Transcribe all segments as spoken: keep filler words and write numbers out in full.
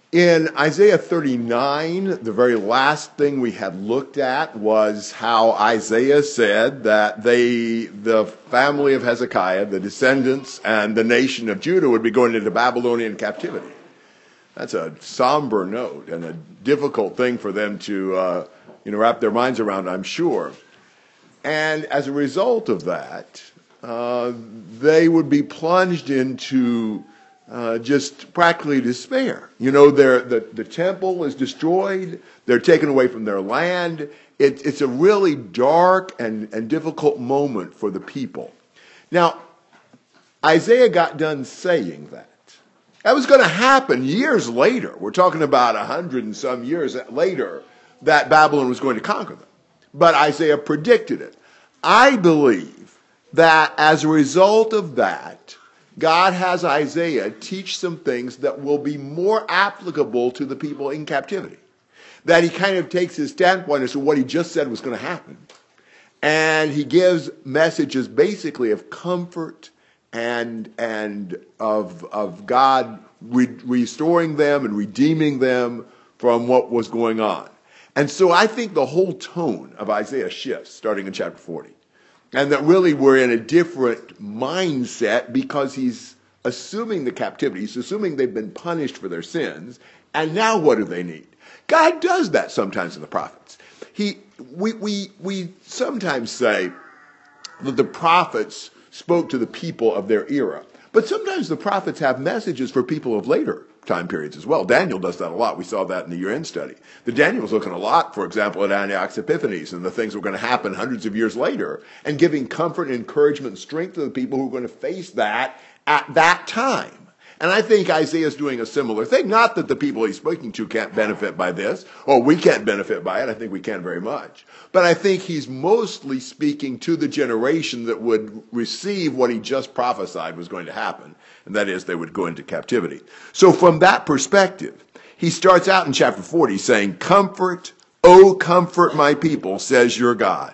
In Isaiah thirty-nine, the very last thing we had looked at was how Isaiah said that they, the family of Hezekiah, the descendants, and the nation of Judah would be going into Babylonian captivity. That's a somber note and a difficult thing for them to uh, you know, wrap their minds around, I'm sure. And as a result of that, uh, they would be plunged into Uh, just practically despair. You know, the, the temple is destroyed. They're taken away from their land. It, it's a really dark and, and difficult moment for the people. Now, Isaiah got done saying that. That was going to happen years later. We're talking about a hundred and some years later that Babylon was going to conquer them. But Isaiah predicted it. I believe that as a result of that, God has Isaiah teach some things that will be more applicable to the people in captivity. That he kind of takes his standpoint as to what he just said was going to happen. And he gives messages basically of comfort and, and of, of God re- restoring them and redeeming them from what was going on. And so I think the whole tone of Isaiah shifts starting in chapter forty. And that really we're in a different mindset because he's assuming the captivity. He's assuming they've been punished for their sins. And now what do they need? God does that sometimes in the prophets. He, we, we, we sometimes say that the prophets spoke to the people of their era. But sometimes the prophets have messages for people of later time periods as well. Daniel does that a lot. We saw that in the year-end study. The Daniel was looking a lot, for example, at Antioch's Epiphanes and the things that were going to happen hundreds of years later and giving comfort and encouragement and strength to the people who are going to face that at that time. And I think Isaiah is doing a similar thing. Not that the people he's speaking to can't benefit by this, or we can't benefit by it. I think we can very much. But I think he's mostly speaking to the generation that would receive what he just prophesied was going to happen. And that is, they would go into captivity. So from that perspective, he starts out in chapter forty saying, "Comfort, O comfort my people, says your God."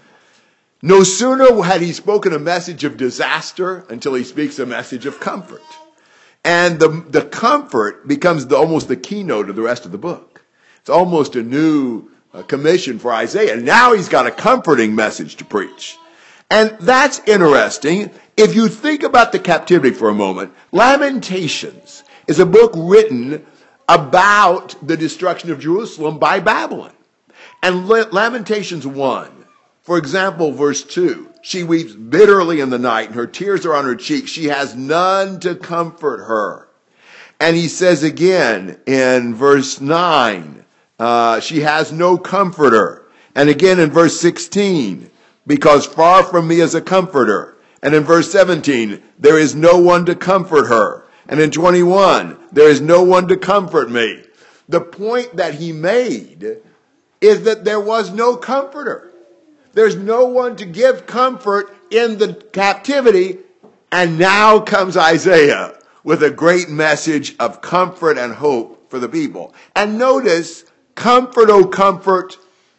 No sooner had he spoken a message of disaster until he speaks a message of comfort. And the, the comfort becomes the, almost the keynote of the rest of the book. It's almost a new uh, commission for Isaiah. Now he's got a comforting message to preach. And that's interesting. If you think about the captivity for a moment, Lamentations is a book written about the destruction of Jerusalem by Babylon. And Lamentations one, for example, verse two, "She weeps bitterly in the night, and her tears are on her cheeks. She has none to comfort her." And he says again in verse nine, uh, "She has no comforter." And again in verse sixteen, "Because far from me is a comforter." And in verse seventeen, "There is no one to comfort her." And in twenty-one, "There is no one to comfort me." The point that he made is that there was no comforter. There's no one to give comfort in the captivity. And now comes Isaiah with a great message of comfort and hope for the people. And notice, "Comfort, O comfort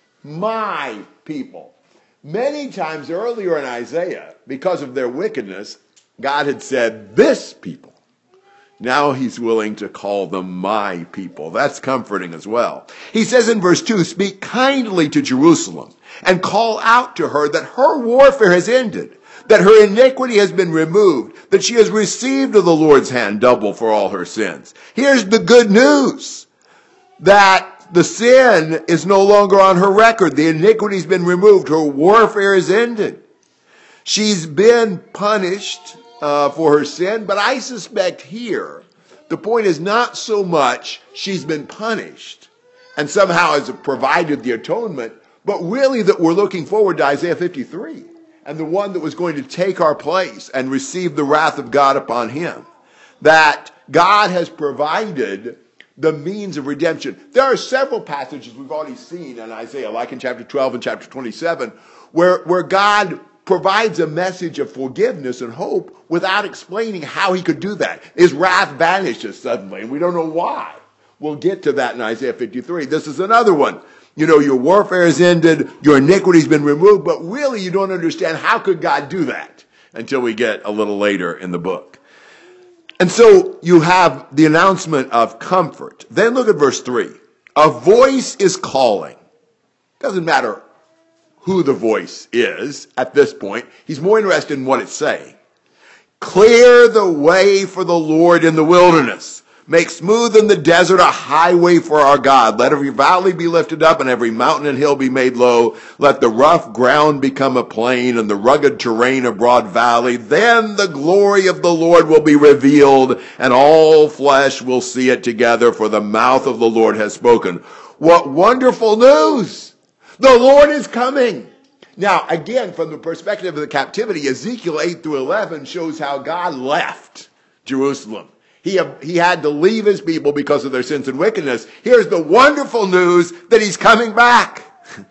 my people." Many times earlier in Isaiah, because of their wickedness, God had said, "this people." Now he's willing to call them my people. That's comforting as well. He says in verse two, "Speak kindly to Jerusalem and call out to her that her warfare has ended, that her iniquity has been removed, that she has received of the Lord's hand double for all her sins." Here's the good news, that the sin is no longer on her record. The iniquity's been removed. Her warfare is ended. She's been punished uh, for her sin, but I suspect here the point is not so much she's been punished and somehow has provided the atonement, but really that we're looking forward to Isaiah fifty-three and the one that was going to take our place and receive the wrath of God upon him. That God has provided the means of redemption. There are several passages we've already seen in Isaiah, like in chapter twelve and chapter twenty-seven, where, where God provides a message of forgiveness and hope without explaining how he could do that. His wrath vanishes suddenly, and we don't know why. We'll get to that in Isaiah fifty-three. This is another one. You know, your warfare is ended, your iniquity's been removed, but really you don't understand how could God do that until we get a little later in the book. And so you have the announcement of comfort. Then look at verse three. A voice is calling. Doesn't matter who the voice is at this point. He's more interested in what it's saying. Clear the way for the Lord in the wilderness. Make smooth in the desert a highway for our God. Let every valley be lifted up and every mountain and hill be made low. Let the rough ground become a plain and the rugged terrain a broad valley. Then the glory of the Lord will be revealed and all flesh will see it together, for the mouth of the Lord has spoken. What wonderful news! The Lord is coming. Now, again, from the perspective of the captivity, Ezekiel eight through eleven shows how God left Jerusalem. He, he had to leave his people because of their sins and wickedness. Here's the wonderful news that he's coming back.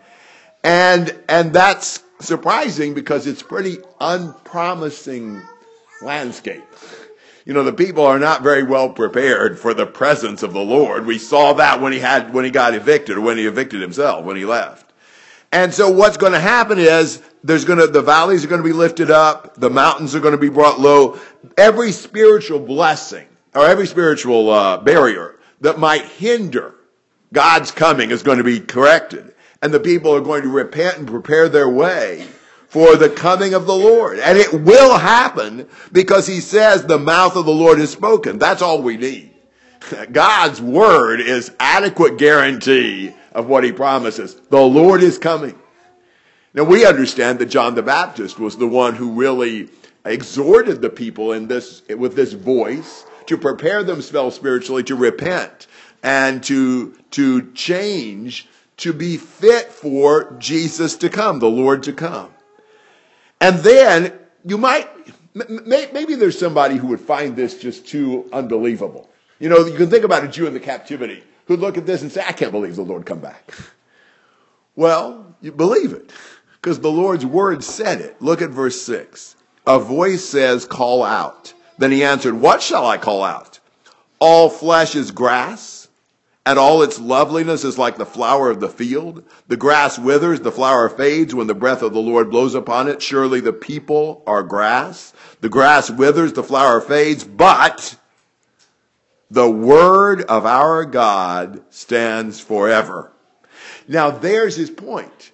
And, and that's surprising because it's pretty unpromising landscape. You know, the people are not very well prepared for the presence of the Lord. We saw that when he had, when he got evicted, or when he evicted himself, when he left. And so what's going to happen is there's going to, the valleys are going to be lifted up. The mountains are going to be brought low. Every spiritual blessing or every spiritual uh, barrier that might hinder God's coming is going to be corrected. And the people are going to repent and prepare their way for the coming of the Lord. And it will happen because he says the mouth of the Lord has spoken. That's all we need. God's word is adequate guarantee of what he promises. The Lord is coming. Now we understand that John the Baptist was the one who really exhorted the people in this, with this voice to prepare themselves spiritually to repent and to, to change, to be fit for Jesus to come, the Lord to come. And then you might, maybe there's somebody who would find this just too unbelievable. You know, you can think about a Jew in the captivity who'd look at this and say, I can't believe the Lord come back. Well, you believe it because the Lord's word said it. Look at verse six. A voice says, call out. Then he answered, what shall I call out? All flesh is grass, and all its loveliness is like the flower of the field. The grass withers, the flower fades when the breath of the Lord blows upon it. Surely the people are grass. The grass withers, the flower fades, but the word of our God stands forever. Now there's his point.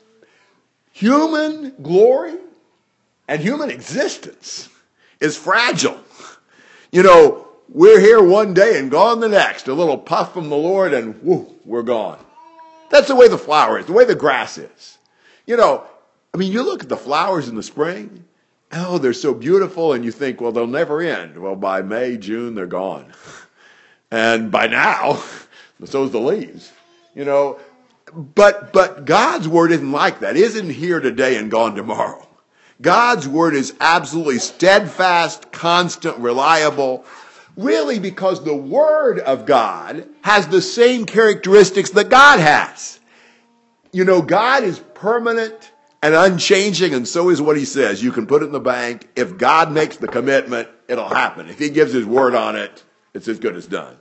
Human glory and human existence is fragile. You know, we're here one day and gone the next. A little puff from the Lord and whoo, we're gone. That's the way the flower is, the way the grass is. You know, I mean, you look at the flowers in the spring. Oh, they're so beautiful. And you think, well, they'll never end. Well, by May, June, they're gone. And by now, so's the leaves. You know, but, but God's word isn't like that. It isn't here today and gone tomorrow. God's word is absolutely steadfast, constant, reliable, really because the word of God has the same characteristics that God has. You know, God is permanent and unchanging, and so is what he says. You can put it in the bank. If God makes the commitment, it'll happen. If he gives his word on it, it's as good as done.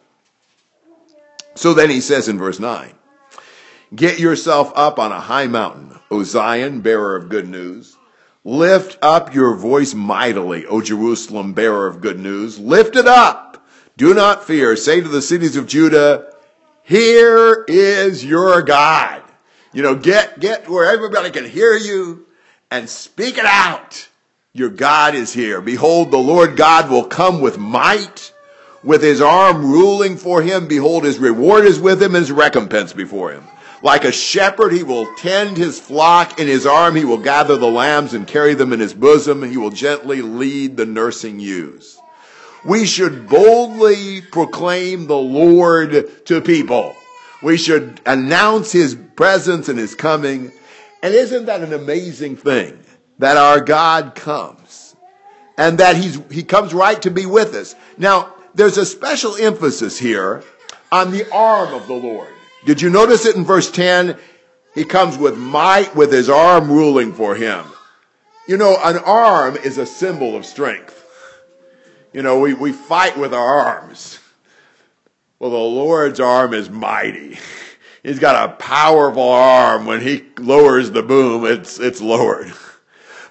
So then he says in verse nine, get yourself up on a high mountain, O Zion, bearer of good news. Lift up your voice mightily, O Jerusalem, bearer of good news. Lift it up. Do not fear. Say to the cities of Judah, here is your God. You know, get, get where everybody can hear you and speak it out. Your God is here. Behold, the Lord God will come with might, with his arm ruling for him. Behold, his reward is with him and his recompense before him. Like a shepherd, he will tend his flock. In his arm, he will gather the lambs and carry them in his bosom. He will gently lead the nursing ewes. We should boldly proclaim the Lord to people. We should announce his presence and his coming. And isn't that an amazing thing? That our God comes. And that he's, he comes right to be with us. Now, there's a special emphasis here on the arm of the Lord. Did you notice it in verse ten? He comes with might, with his arm ruling for him. You know, an arm is a symbol of strength. You know, we, we fight with our arms. Well, the Lord's arm is mighty. He's got a powerful arm. When he lowers the boom, it's, it's lowered.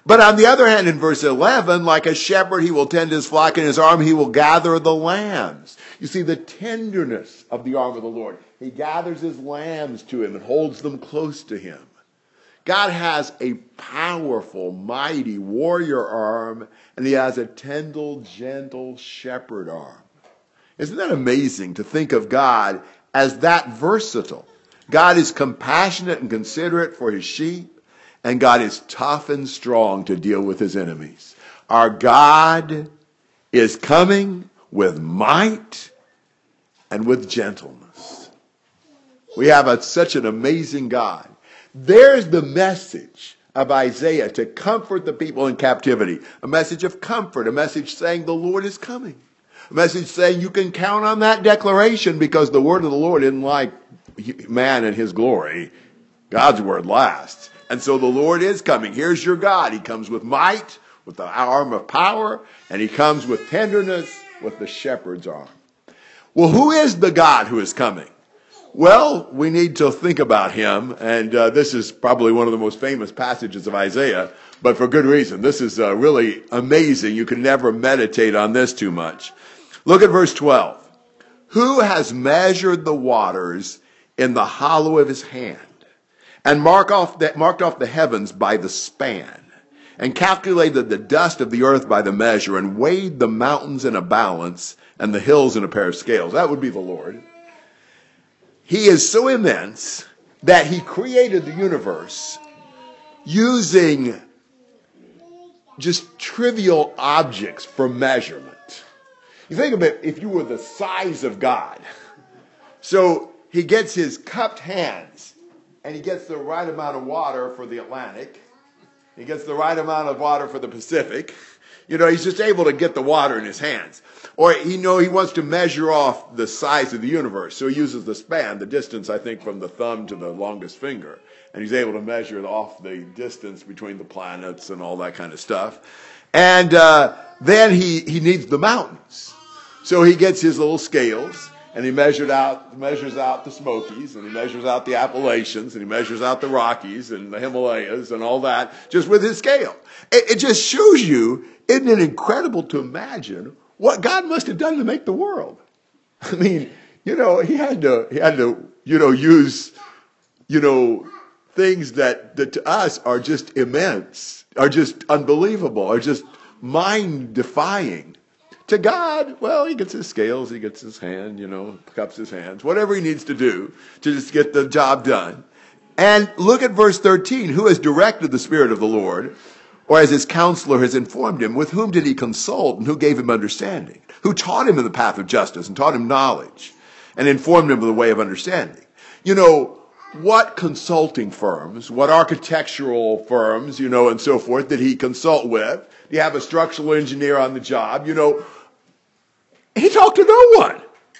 But on the other hand, in verse eleven, like a shepherd, he will tend his flock, in his arm he will gather the lambs. You see the tenderness of the arm of the Lord. He gathers his lambs to him and holds them close to him. God has a powerful, mighty warrior arm, and he has a tender, gentle shepherd arm. Isn't that amazing to think of God as that versatile? God is compassionate and considerate for his sheep, and God is tough and strong to deal with his enemies. Our God is coming with might and with gentleness. We have a, such an amazing God. There's the message of Isaiah to comfort the people in captivity. A message of comfort, a message saying the Lord is coming. A message saying you can count on that declaration because the word of the Lord isn't like man and his glory. God's word lasts. And so the Lord is coming. Here's your God. He comes with might, with the arm of power, and he comes with tenderness, with the shepherd's arm. Well, who is the God who is coming? Well, we need to think about him, and uh, this is probably one of the most famous passages of Isaiah, but for good reason. This is uh, really amazing. You can never meditate on this too much. Look at verse twelve. Who has measured the waters in the hollow of his hand, and mark off the, marked off the heavens by the span, and calculated the dust of the earth by the measure, and weighed the mountains in a balance, and the hills in a pair of scales? That would be the Lord. He is so immense that he created the universe using just trivial objects for measurement. You think of it, if you were the size of God. So he gets his cupped hands, and he gets the right amount of water for the Atlantic. He gets the right amount of water for the Pacific. You know, he's just able to get the water in his hands. Or, you know, he wants to measure off the size of the universe. So he uses the span, the distance, I think, from the thumb to the longest finger. And he's able to measure off the distance between the planets and all that kind of stuff. And uh, then he, he needs the mountains. So he gets his little scales, and he measured out, measures out the Smokies, and he measures out the Appalachians, and he measures out the Rockies and the Himalayas and all that, just with his scale. It, it just shows you, isn't it incredible to imagine what God must have done to make the world? I mean, you know, he had to, he had to, you know, use, you know, things that, that to us are just immense, are just unbelievable, are just mind-defying. To God, well, he gets his scales, he gets his hand, you know, cups his hands, whatever he needs to do to just get the job done. And look at verse thirteen. Who has directed the Spirit of the Lord, or as his counselor has informed him? With whom did he consult, and who gave him understanding? Who taught him in the path of justice, and taught him knowledge, and informed him of the way of understanding? You know, what consulting firms, what architectural firms, you know, and so forth, did he consult with? Do you have a structural engineer on the job? You know, he talked to no one.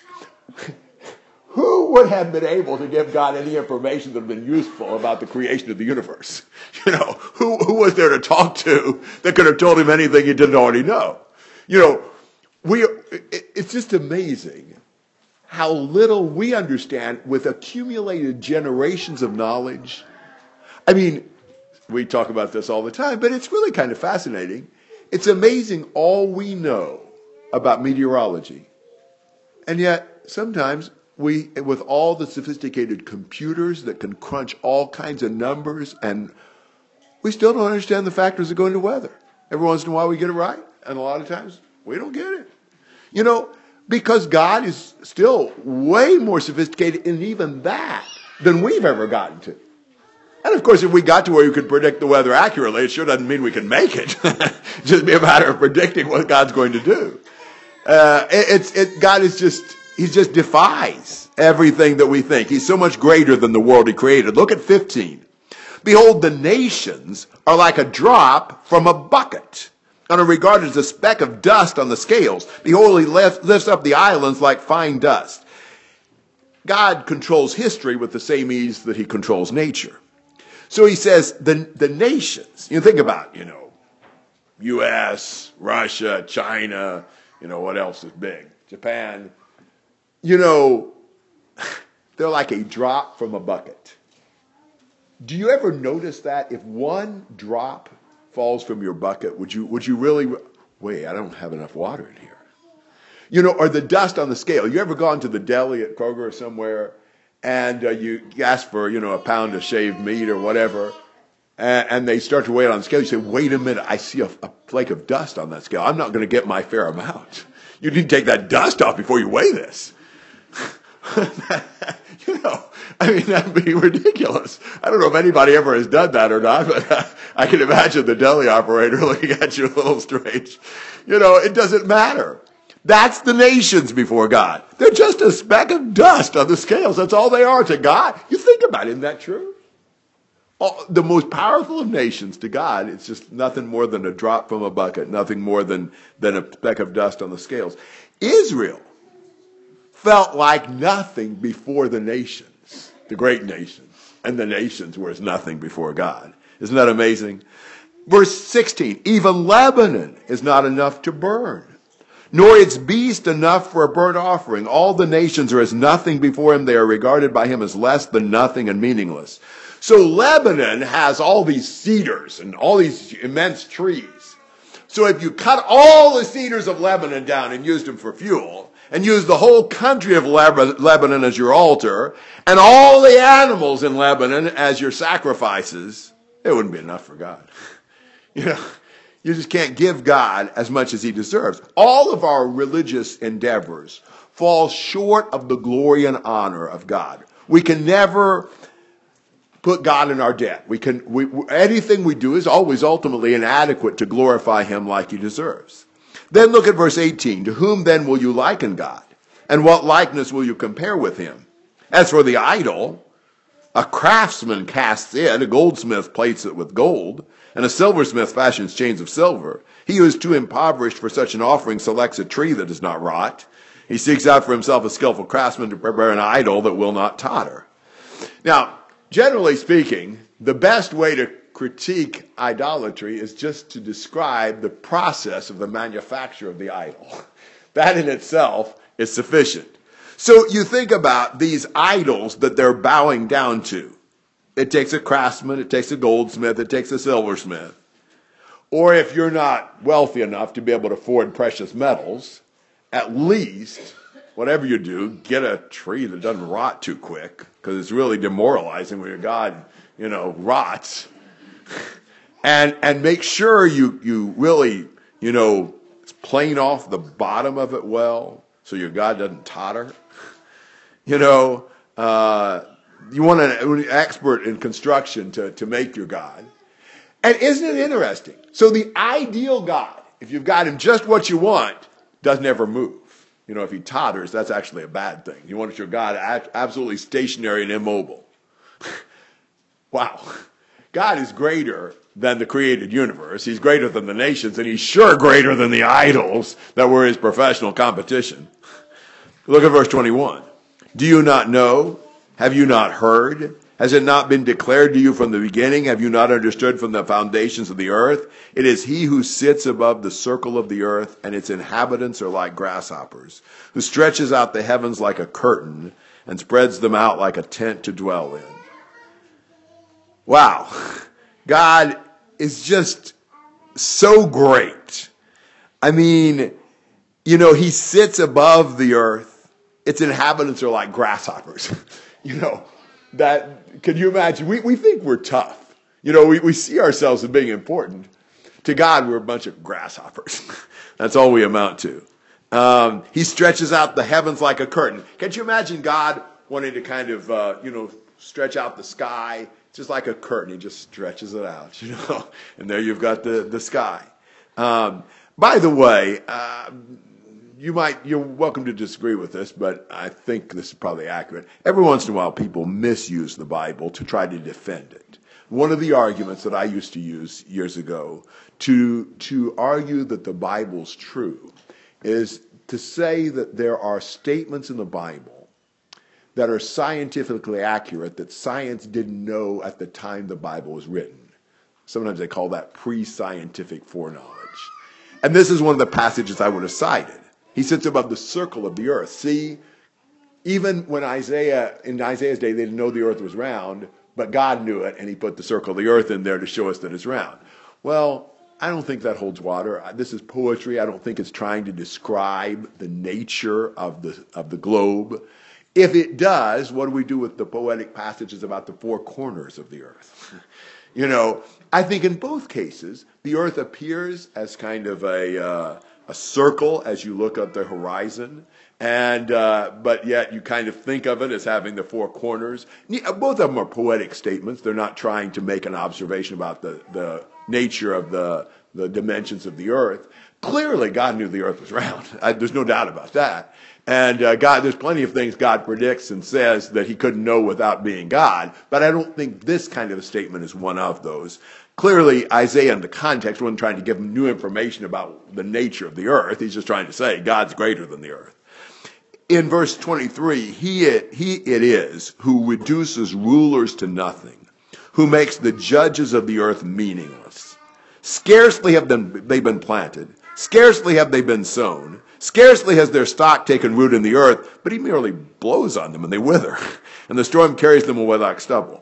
Who would have been able to give God any information that would have been useful about the creation of the universe? You know, who, who was there to talk to that could have told him anything he didn't already know? You know, we, it, it's just amazing how little we understand with accumulated generations of knowledge. I mean, we talk about this all the time, but it's really kind of fascinating. It's amazing all we know about meteorology. And yet, sometimes we, with all the sophisticated computers that can crunch all kinds of numbers, and we still don't understand the factors that go into weather. Every once in a while we get it right, and a lot of times we don't get it. You know, because God is still way more sophisticated in even that than we've ever gotten to. And of course, if we got to where you could predict the weather accurately, it sure doesn't mean we can make it. It's just be a matter of predicting what God's going to do. Uh, it, it's it, God is just, he just defies everything that we think. He's so much greater than the world he created. Look at fifteen. Behold, the nations are like a drop from a bucket, and are regarded as a speck of dust on the scales. Behold, he lifts, lifts up the islands like fine dust. God controls history with the same ease that he controls nature. So he says, the, the nations, you think about, you know, U S, Russia, China, you know, what else is big? Japan. You know, they're like a drop from a bucket. Do you ever notice that if one drop falls from your bucket, would you, would you really, wait, I don't have enough water in here. You know, or the dust on the scale. You ever gone to the deli at Kroger or somewhere and uh, you ask for, you know, a pound of shaved meat or whatever, and, and they start to weigh it on the scale. You say, wait a minute, I see a, a flake of dust on that scale. I'm not going to get my fair amount. You need to take that dust off before you weigh this. You know, I mean, that'd be ridiculous. I don't know if anybody ever has done that or not, but uh, I can imagine the deli operator looking at you a little strange. You know, it doesn't matter. That's the nations before God. They're just a speck of dust on the scales. That's all they are to God. You think about it, isn't that true? All, the most powerful of nations to God, it's just nothing more than a drop from a bucket, nothing more than, than a speck of dust on the scales. Israel felt like nothing before the nations, the great nations, and the nations were as nothing before God. Isn't that amazing? Verse sixteen, even Lebanon is not enough to burn, nor its beast enough for a burnt offering. All the nations are as nothing before him. They are regarded by him as less than nothing and meaningless. So Lebanon has all these cedars and all these immense trees. So if you cut all the cedars of Lebanon down and used them for fuel, and used the whole country of Lebanon as your altar, and all the animals in Lebanon as your sacrifices, it wouldn't be enough for God. You know, you just can't give God as much as he deserves. All of our religious endeavors fall short of the glory and honor of God. We can never put God in our debt. We can, we, anything we do is always ultimately inadequate to glorify him like he deserves. Then look at verse eighteen. To whom then will you liken God? And what likeness will you compare with him? As for the idol, a craftsman casts it, a goldsmith plates it with gold, and a silversmith fashions chains of silver. He who is too impoverished for such an offering selects a tree that does not rot. He seeks out for himself a skillful craftsman to prepare an idol that will not totter. Now, generally speaking, the best way to critique idolatry is just to describe the process of the manufacture of the idol. That in itself is sufficient. So you think about these idols that they're bowing down to. It takes a craftsman, it takes a goldsmith, it takes a silversmith. Or if you're not wealthy enough to be able to afford precious metals, at least, whatever you do, get a tree that doesn't rot too quick, because it's really demoralizing when your God, you know, rots. And and make sure you, you really, you know, plane off the bottom of it well so your God doesn't totter. You know, uh, you want an, an expert in construction to, to make your God. And isn't it interesting? So the ideal God, if you've got him just what you want, doesn't ever move. You know, if he totters, that's actually a bad thing. You want your God absolutely stationary and immobile. Wow. God is greater than the created universe. He's greater than the nations, and he's sure greater than the idols that were his professional competition. Look at verse twenty-one. Do you not know? Have you not heard? Has it not been declared to you from the beginning? Have you not understood from the foundations of the earth? It is he who sits above the circle of the earth, and its inhabitants are like grasshoppers, who stretches out the heavens like a curtain and spreads them out like a tent to dwell in. Wow. God is just so great. I mean, you know, he sits above the earth. Its inhabitants are like grasshoppers. You know, that, can you imagine? We, we think we're tough. You know, we, we see ourselves as being important. To God, we're a bunch of grasshoppers. That's all we amount to. Um, he stretches out the heavens like a curtain. Can't you imagine God wanting to kind of, uh, you know, stretch out the sky? Just like a curtain, he just stretches it out, you know, and there you've got the, the sky. Um, by the way, uh, you might, you're welcome to disagree with this, but I think this is probably accurate. Every once in a while, people misuse the Bible to try to defend it. One of the arguments that I used to use years ago to, to argue that the Bible's true is to say that there are statements in the Bible that are scientifically accurate that science didn't know at the time the Bible was written. Sometimes they call that pre-scientific foreknowledge. And this is one of the passages I would have cited. He sits above the circle of the earth. See, even when Isaiah, in Isaiah's day, they didn't know the earth was round, but God knew it, and he put the circle of the earth in there to show us that it's round. Well, I don't think that holds water. This is poetry. I don't think it's trying to describe the nature of the of the globe. If it does, what do we do with the poetic passages about the four corners of the earth? You know, I think in both cases, the earth appears as kind of a uh, a circle as you look at the horizon, and uh, but yet you kind of think of it as having the four corners. Both of them are poetic statements. They're not trying to make an observation about the, the nature of the, the dimensions of the earth. Clearly, God knew the earth was round. I, there's no doubt about that. And uh, God, there's plenty of things God predicts and says that he couldn't know without being God. But I don't think this kind of a statement is one of those. Clearly, Isaiah in the context wasn't trying to give him new information about the nature of the earth. He's just trying to say God's greater than the earth. In verse twenty-three, he it, he it is who reduces rulers to nothing, who makes the judges of the earth meaningless. Scarcely have them, they been planted. Scarcely have they been sown. Scarcely has their stock taken root in the earth, but he merely blows on them and they wither. And the storm carries them away like stubble.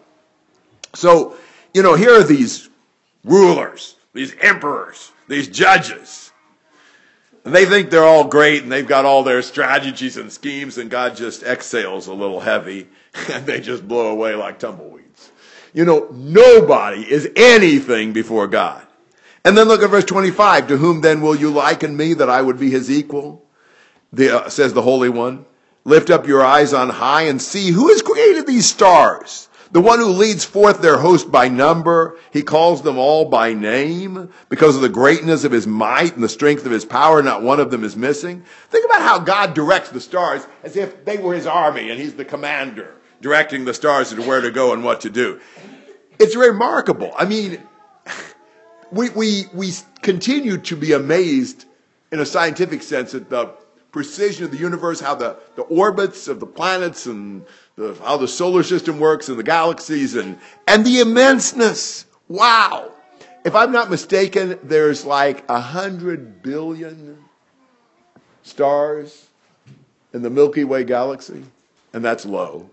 So, you know, here are these rulers, these emperors, these judges. And they think they're all great and they've got all their strategies and schemes, and God just exhales a little heavy and they just blow away like tumbleweeds. You know, nobody is anything before God. And then look at verse twenty-five. To whom then will you liken me that I would be his equal? The, uh, says the Holy One. Lift up your eyes on high and see who has created these stars. The one who leads forth their host by number. He calls them all by name because of the greatness of his might and the strength of his power. Not one of them is missing. Think about how God directs the stars as if they were his army and he's the commander directing the stars as to where to go and what to do. It's remarkable. I mean, we, we, we continue to be amazed in a scientific sense at the precision of the universe, how the, the orbits of the planets and the, how the solar system works and the galaxies and, and the immenseness. Wow. If I'm not mistaken, there's like a hundred billion stars in the Milky Way galaxy, and that's low.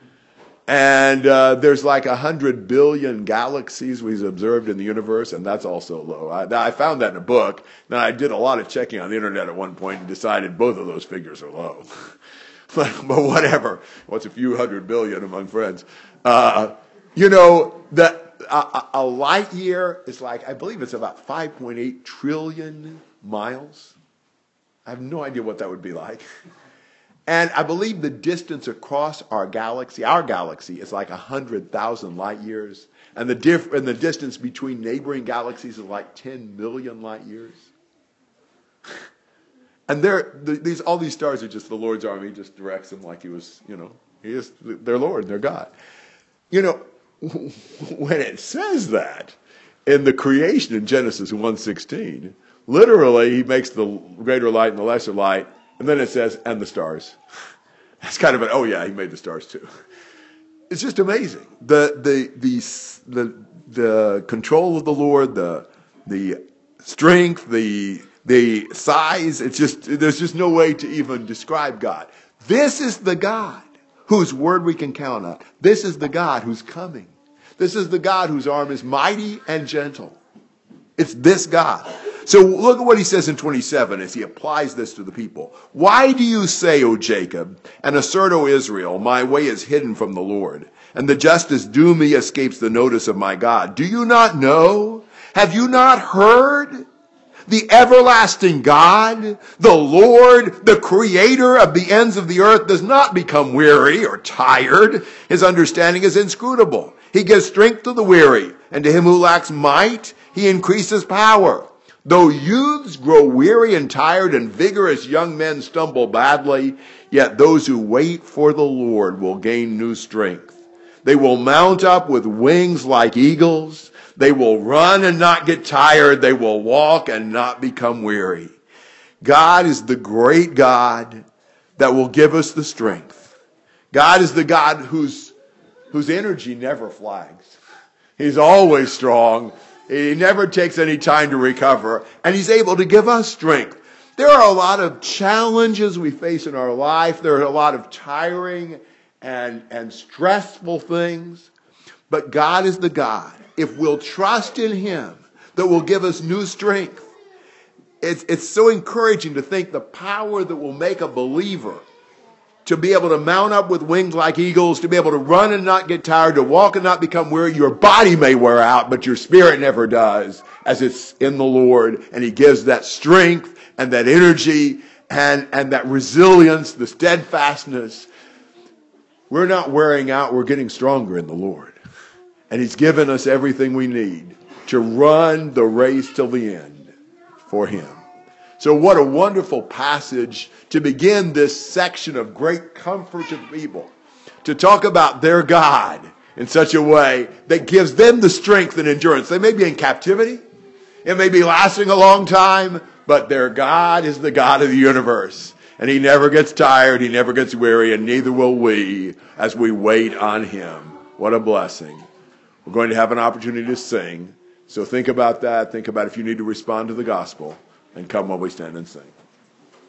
And uh, there's like a hundred billion galaxies we've observed in the universe, and that's also low. I, I found that in a book. Now, I did a lot of checking on the internet at one point and decided both of those figures are low. but, but whatever. What's a few hundred billion among friends? Uh, you know, the, a, a light year is like, I believe it's about five point eight trillion miles. I have no idea what that would be like. And I believe the distance across our galaxy, our galaxy, is like one hundred thousand light years. And the, diff- and the distance between neighboring galaxies is like ten million light years. And they're, the, these, all these stars are just the Lord's army. He just directs them like he was, you know, he is their Lord, their God. You know, when it says that in the creation in Genesis one sixteen, literally he makes the greater light and the lesser light. And then it says, and the stars. That's kind of an, oh yeah, he made the stars too. It's just amazing. The, the, the, the, the control of the Lord, the, the strength, the, the size, it's just, there's just no way to even describe God. This is the God whose word we can count on. This is the God who's coming. This is the God whose arm is mighty and gentle. It's this God. So look at what he says in twenty-seven as he applies this to the people. Why do you say, O Jacob, and assert, O Israel, my way is hidden from the Lord, and the justice due me escapes the notice of my God? Do you not know? Have you not heard? The everlasting God, the Lord, the creator of the ends of the earth, does not become weary or tired. His understanding is inscrutable. He gives strength to the weary, and to him who lacks might, he increases power. Though youths grow weary and tired and vigorous young men stumble badly, yet those who wait for the Lord will gain new strength. They will mount up with wings like eagles. They will run and not get tired. They will walk and not become weary. God is the great God that will give us the strength. God is the God whose, whose energy never flags. He's always strong. He never takes any time to recover, and he's able to give us strength. There are a lot of challenges we face in our life. There are a lot of tiring and, and stressful things. But God is the God, if we'll trust in him, that will give us new strength. It's, it's so encouraging to think the power that will make a believer to be able to mount up with wings like eagles, to be able to run and not get tired, to walk and not become weary. Your body may wear out, but your spirit never does, as it's in the Lord. And he gives that strength and that energy and, and that resilience, the steadfastness. We're not wearing out, we're getting stronger in the Lord. And he's given us everything we need to run the race till the end for him. So what a wonderful passage to begin this section of great comfort to people, to talk about their God in such a way that gives them the strength and endurance. They may be in captivity. It may be lasting a long time, but their God is the God of the universe. And he never gets tired, he never gets weary, and neither will we as we wait on him. What a blessing. We're going to have an opportunity to sing. So think about that. Think about if you need to respond to the gospel. And come while we stand and sing.